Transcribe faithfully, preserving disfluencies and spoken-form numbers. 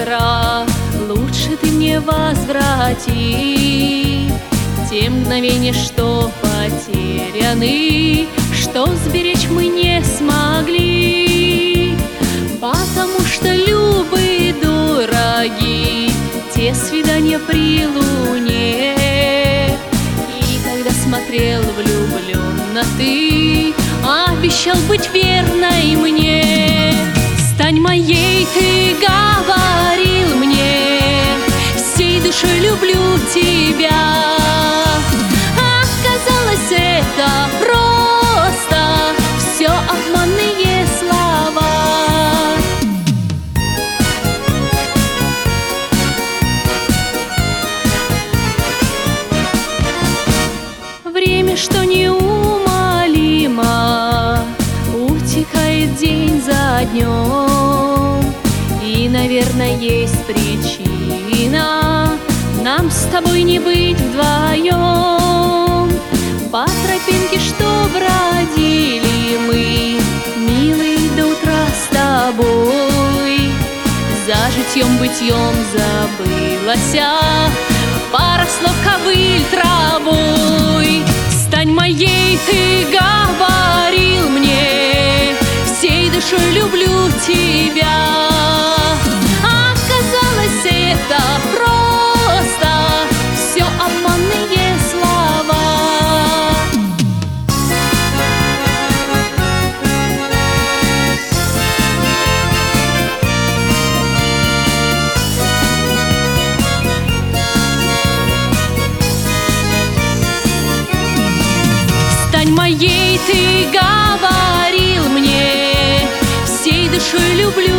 утра лучше ты мне возврати те мгновения, что потеряны, что сберечь мы не смогли, потому что любы дороги те свидания при луне. И когда смотрел влюбленно ты, обещал быть верной мне. Стань моей, ты говорил мне, всей душой люблю тебя. Оказалось, это просто все обманные слова. Время, что неумолимо утекает день за днем, и, наверное, есть причина нам с тобой не быть вдвоем. По тропинке, что бродили мы, милый, до утра с тобой, за житьем-бытьем забылася пара слов, ковыль травой. Стань моей, ты говорил мне, всей душой люблю тебя. Оказалось, это просто все обманные слова. Стань моей, ты говорил мне, всей душой люблю